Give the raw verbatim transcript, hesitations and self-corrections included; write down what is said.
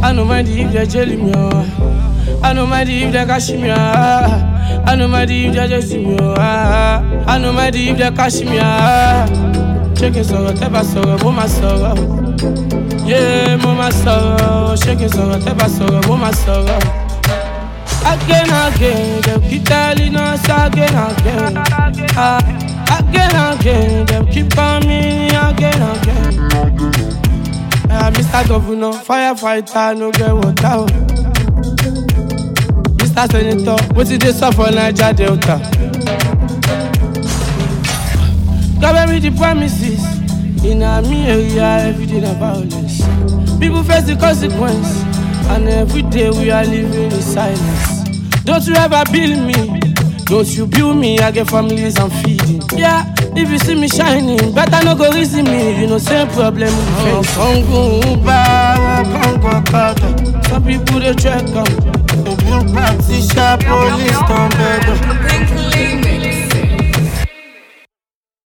I no mind if they jelly me, oh. I no mind if they cash me, ah. I no mind if they just me, ah. I no mind if they cash me, ah. Shaking sorrow, teba sorrow, mama sorrow. Yeah, mama sorrow. Shaking sorrow, teba sorrow, mama sorrow. Again, again, they keep telling us again, again. Ah, again, again, they keep on me again, again. Ah, Mister Governor, firefighter, no get water. Mister Senator, what did they suffer in Niger Delta? Cover me the promises. In a me area, every day the violence. People face the consequence, and every day we are living in silence. Don't you ever build me, don't you build me, I get families I'm feeding. Yeah, if you see me shining, better no go reason me, you know same problem we face. Some people they check them, they build practice, police.